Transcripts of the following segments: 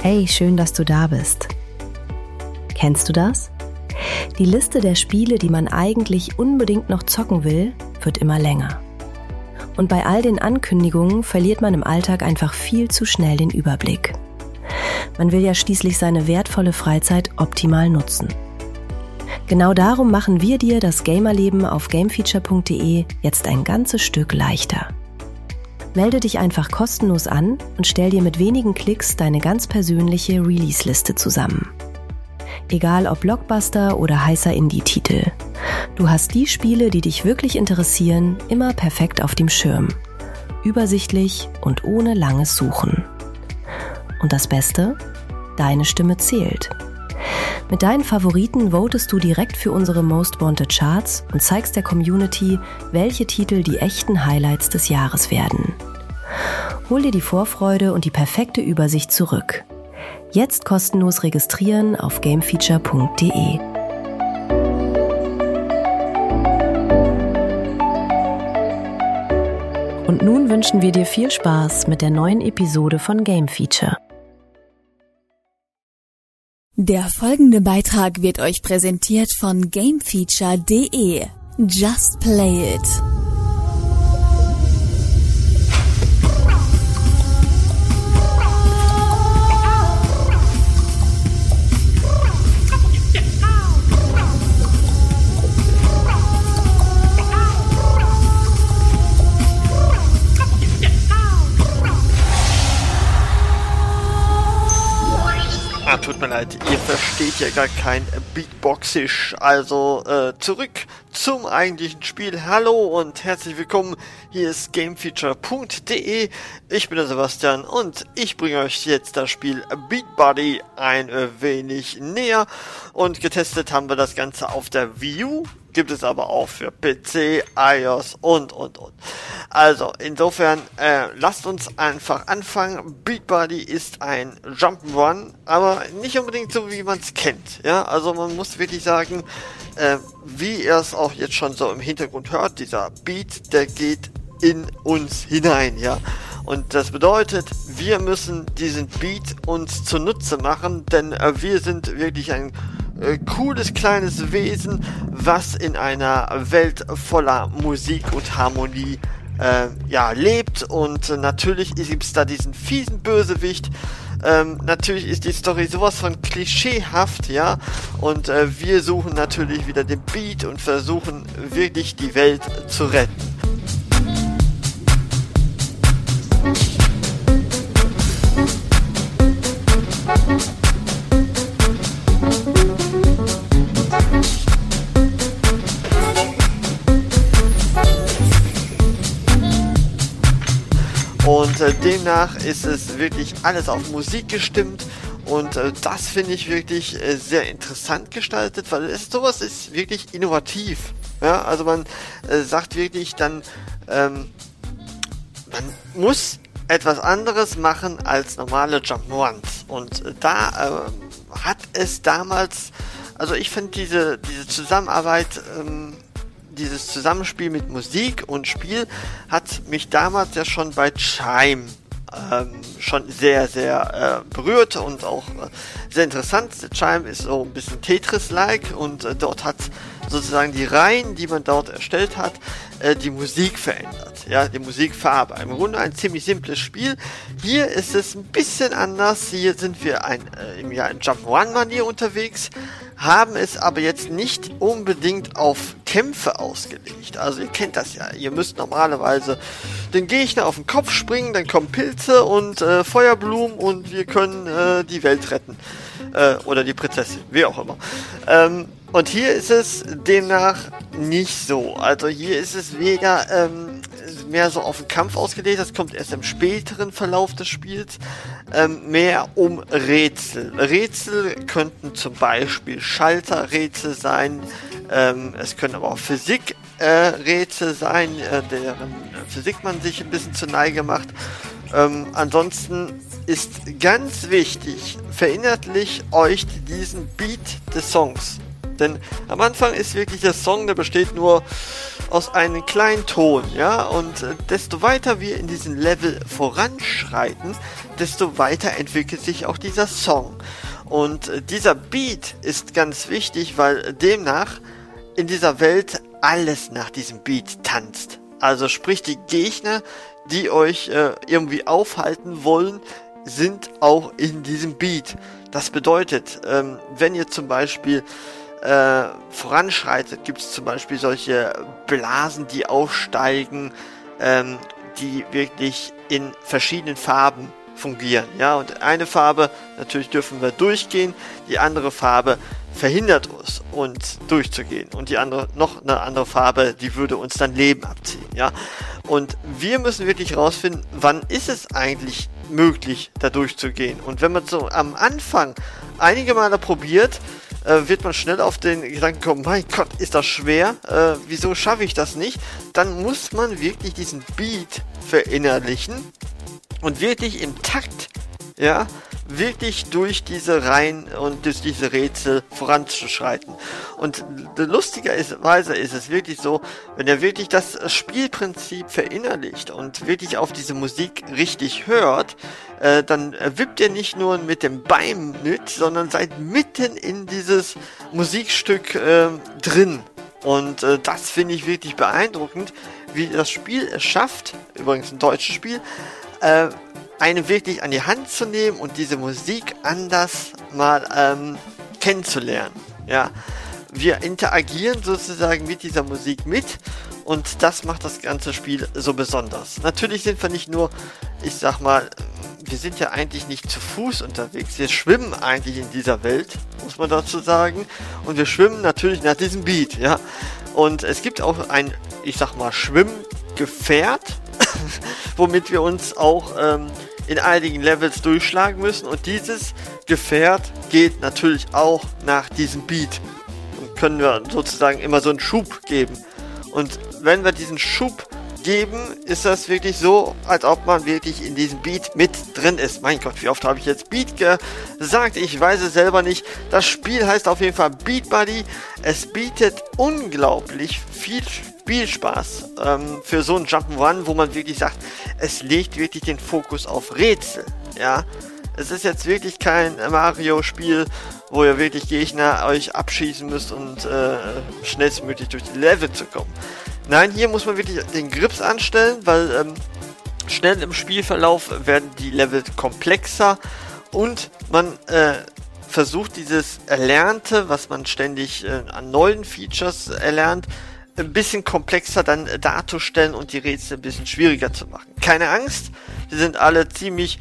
Hey, schön, dass du da bist. Kennst du das? Die Liste der Spiele, die man eigentlich unbedingt noch zocken will, wird immer länger. Und bei all den Ankündigungen verliert man im Alltag einfach viel zu schnell den Überblick. Man will ja schließlich seine wertvolle Freizeit optimal nutzen. Genau darum machen wir dir das Gamerleben auf gamefeature.de jetzt ein ganzes Stück leichter. Melde dich einfach kostenlos an und stell dir mit wenigen Klicks deine ganz persönliche Release-Liste zusammen. Egal ob Blockbuster oder heißer Indie-Titel. Du hast die Spiele, die dich wirklich interessieren, immer perfekt auf dem Schirm. Übersichtlich und ohne langes Suchen. Und das Beste? Deine Stimme zählt. Mit deinen Favoriten votest du direkt für unsere Most Wanted Charts und zeigst der Community, welche Titel die echten Highlights des Jahres werden. Hol dir die Vorfreude und die perfekte Übersicht zurück. Jetzt kostenlos registrieren auf gamefeature.de. Und nun wünschen wir dir viel Spaß mit der neuen Episode von Game Feature. Der folgende Beitrag wird euch präsentiert von gamefeature.de. Just play it. Tut mir leid, ihr versteht ja gar kein Beatboxisch, also zurück zum eigentlichen Spiel. Hallo und herzlich willkommen, hier ist gamefeature.de, ich bin der Sebastian und ich bringe euch jetzt das Spiel Beat Buddy ein wenig näher und getestet haben wir das Ganze auf der Wii U. Gibt es aber auch für PC, iOS und. Also, insofern, lasst uns einfach anfangen. Beat Buddy ist ein Jump'n'Run, aber nicht unbedingt so, wie man es kennt. Ja, also man muss wirklich sagen, wie ihr es auch jetzt schon so im Hintergrund hört, dieser Beat, der geht in uns hinein, ja. Und das bedeutet, wir müssen diesen Beat uns zunutze machen, denn wir sind wirklich ein cooles kleines Wesen, was in einer Welt voller Musik und Harmonie lebt. Und natürlich gibt's da diesen fiesen Bösewicht. Natürlich ist die Story sowas von klischeehaft, ja, und wir suchen natürlich wieder den Beat und versuchen wirklich die Welt zu retten. Und demnach ist es wirklich alles auf Musik gestimmt und das finde ich wirklich sehr interessant gestaltet, weil sowas ist wirklich innovativ. Ja, also man sagt wirklich dann, man muss etwas anderes machen als normale Jump'n'Runs. Und da hat es damals, also ich finde diese Zusammenarbeit, dieses Zusammenspiel mit Musik und Spiel hat mich damals ja schon bei Chime schon sehr, sehr berührt und auch sehr interessant. Chime ist so ein bisschen Tetris-like und dort hat sozusagen die Reihen, die man dort erstellt hat, die Musik verändert. Ja, die Musikfarbe. Im Grunde ein ziemlich simples Spiel. Hier ist es ein bisschen anders. Hier sind wir in Jump'n'Run-Manier unterwegs, haben es aber jetzt nicht unbedingt auf Kämpfe ausgelegt. Also ihr kennt das ja. Ihr müsst normalerweise den Gegner auf den Kopf springen, dann kommen Pilze und Feuerblumen und wir können die Welt retten. Oder die Prinzessin, wie auch immer. Und hier ist es demnach nicht so. Also hier ist es weder mehr so auf den Kampf ausgelegt, das kommt erst im späteren Verlauf des Spiels, mehr um Rätsel. Rätsel könnten zum Beispiel Schalterrätsel sein, es können aber auch Physikrätsel sein, deren Physik man sich ein bisschen zur Neige macht. Ansonsten ist ganz wichtig, verinnerlicht euch diesen Beat des Songs. Denn am Anfang ist wirklich der Song, der besteht nur aus einem kleinen Ton, ja, und desto weiter wir in diesem Level voranschreiten, desto weiter entwickelt sich auch dieser Song. Und dieser Beat ist ganz wichtig, weil demnach in dieser Welt alles nach diesem Beat tanzt. Also sprich, die Gegner, die euch irgendwie aufhalten wollen, sind auch in diesem Beat. Das bedeutet, wenn ihr zum Beispiel voranschreitet, gibt es zum Beispiel solche Blasen, die aufsteigen, die wirklich in verschiedenen Farben fungieren. Ja, und eine Farbe, natürlich dürfen wir durchgehen, die andere Farbe verhindert uns durchzugehen, und die andere, noch eine andere Farbe, die würde uns dann Leben abziehen. Ja, und wir müssen wirklich rausfinden, wann ist es eigentlich möglich, da durchzugehen. Und wenn man so am Anfang einige Male probiert, wird man schnell auf den Gedanken kommen, mein Gott, ist das schwer, wieso schaffe ich das nicht? Dann muss man wirklich diesen Beat verinnerlichen und wirklich im Takt, ja, wirklich durch diese Reihen und durch diese Rätsel voranzuschreiten. Und lustigerweise ist es wirklich so, wenn er wirklich das Spielprinzip verinnerlicht und wirklich auf diese Musik richtig hört, dann wippt ihr nicht nur mit dem Bein mit, sondern seid mitten in dieses Musikstück drin. Und das finde ich wirklich beeindruckend, wie das Spiel es schafft, übrigens ein deutsches Spiel, einen wirklich an die Hand zu nehmen und diese Musik anders mal kennenzulernen. Ja, wir interagieren sozusagen mit dieser Musik mit, und das macht das ganze Spiel so besonders. Natürlich sind wir nicht nur, ich sag mal, wir sind ja eigentlich nicht zu Fuß unterwegs, wir schwimmen eigentlich in dieser Welt, muss man dazu sagen, und wir schwimmen natürlich nach diesem Beat, ja. Und es gibt auch ein, ich sag mal, Schwimmgefährt, womit wir uns auch in einigen Levels durchschlagen müssen, und dieses Gefährt geht natürlich auch nach diesem Beat und können wir sozusagen immer so einen Schub geben. Und wenn wir diesen Schub geben, ist das wirklich so, als ob man wirklich in diesem Beat mit drin ist. Mein Gott, wie oft habe ich jetzt Beat gesagt? Ich weiß es selber nicht. Das Spiel heißt auf jeden Fall Beat Buddy. Es bietet unglaublich viel Spielspaß für so ein Jump'n'Run, wo man wirklich sagt, es legt wirklich den Fokus auf Rätsel. Ja, es ist jetzt wirklich kein Mario-Spiel, wo ihr wirklich Gegner euch abschießen müsst und schnellstmöglich durch die Level zu kommen. Nein, hier muss man wirklich den Grips anstellen, weil schnell im Spielverlauf werden die Level komplexer, und man versucht dieses Erlernte, was man ständig an neuen Features erlernt, ein bisschen komplexer dann darzustellen und die Rätsel ein bisschen schwieriger zu machen. Keine Angst, die sind alle ziemlich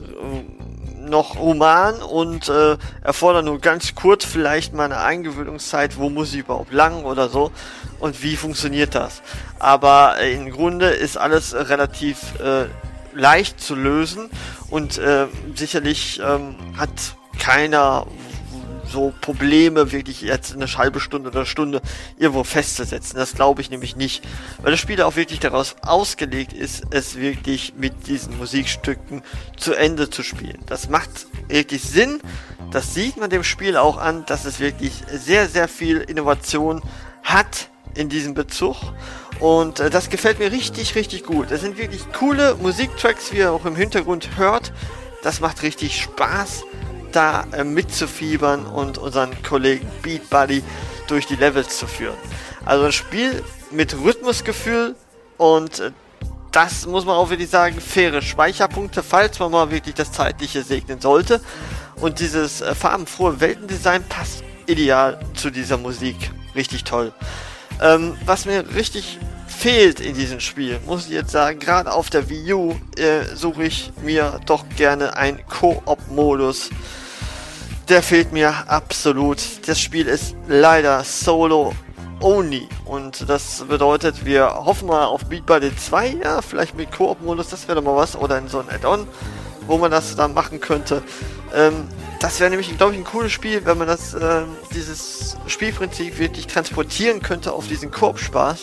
noch human und erfordern nur ganz kurz vielleicht mal eine Eingewöhnungszeit, wo muss ich überhaupt lang oder so und wie funktioniert das. Aber im Grunde ist alles relativ leicht zu lösen, und sicherlich hat keiner so Probleme, wirklich jetzt eine halbe Stunde oder Stunde irgendwo festzusetzen. Das glaube ich nämlich nicht, weil das Spiel auch wirklich daraus ausgelegt ist, es wirklich mit diesen Musikstücken zu Ende zu spielen. Das macht wirklich Sinn, das sieht man dem Spiel auch an, dass es wirklich sehr, sehr viel Innovation hat in diesem Bezug, und das gefällt mir richtig, richtig gut. Das sind wirklich coole Musiktracks, wie ihr auch im Hintergrund hört. Das macht richtig Spaß, da mitzufiebern und unseren Kollegen Beat Buddy durch die Levels zu führen. Also ein Spiel mit Rhythmusgefühl, und das muss man auch wirklich sagen, faire Speicherpunkte, falls man mal wirklich das Zeitliche segnen sollte. Und dieses farbenfrohe Weltendesign passt ideal zu dieser Musik. Richtig toll. Was mir richtig fehlt in diesem Spiel, muss ich jetzt sagen, gerade auf der Wii U suche ich mir doch gerne einen Koop-Modus. Der fehlt mir absolut. Das Spiel ist leider Solo-Only, und das bedeutet, wir hoffen mal auf Beat Buddy 2, ja, vielleicht mit Koop-Modus, das wäre doch mal was, oder in so ein Add-on, wo man das dann machen könnte. Das wäre nämlich, glaube ich, ein cooles Spiel, wenn man das dieses Spielprinzip wirklich transportieren könnte auf diesen Koop-Spaß.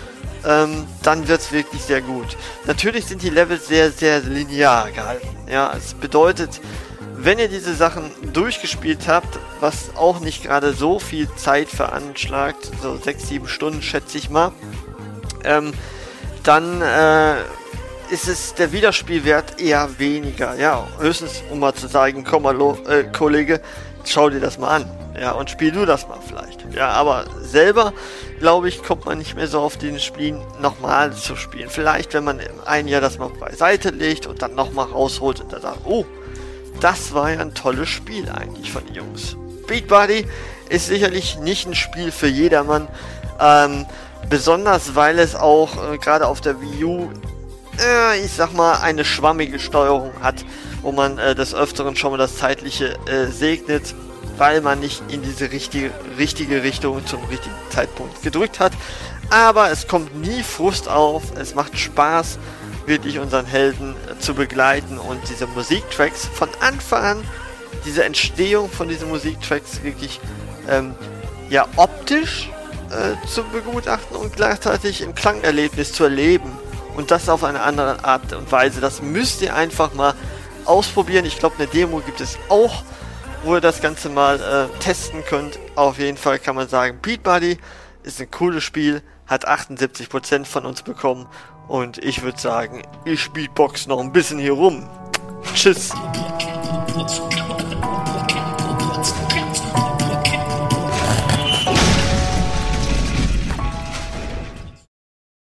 Dann wird es wirklich sehr gut. Natürlich sind die Levels sehr, sehr linear gehalten. Ja, es bedeutet, wenn ihr diese Sachen durchgespielt habt, was auch nicht gerade so viel Zeit veranschlagt, so 6-7 Stunden schätze ich mal, dann ist es der Wiederspielwert eher weniger. Ja, höchstens um mal zu sagen, komm mal, Kollege, schau dir das mal an. Ja, und spiel du das mal vielleicht. Ja, aber selber, glaube ich, kommt man nicht mehr so auf den Spielen nochmal zu spielen. Vielleicht, wenn man ein Jahr das mal beiseite legt und dann nochmal rausholt und dann sagt, oh, das war ja ein tolles Spiel eigentlich von den Jungs. Beat Buddy ist sicherlich nicht ein Spiel für jedermann, besonders weil es auch gerade auf der Wii U, ich sag mal, eine schwammige Steuerung hat, wo man des Öfteren schon mal das Zeitliche segnet, weil man nicht in diese richtige Richtung zum richtigen Zeitpunkt gedrückt hat. Aber es kommt nie Frust auf, es macht Spaß, wirklich unseren Helden zu begleiten und diese Musiktracks von Anfang an, diese Entstehung von diesen Musiktracks wirklich optisch zu begutachten und gleichzeitig im Klangerlebnis zu erleben und das auf eine andere Art und Weise. Das müsst ihr einfach mal ausprobieren. Ich glaube, eine Demo gibt es auch, wo ihr das Ganze mal testen könnt. Auf jeden Fall kann man sagen, Beat Buddy ist ein cooles Spiel, hat 78% von uns bekommen und ich würde sagen, ich beatbox noch ein bisschen hier rum. Tschüss.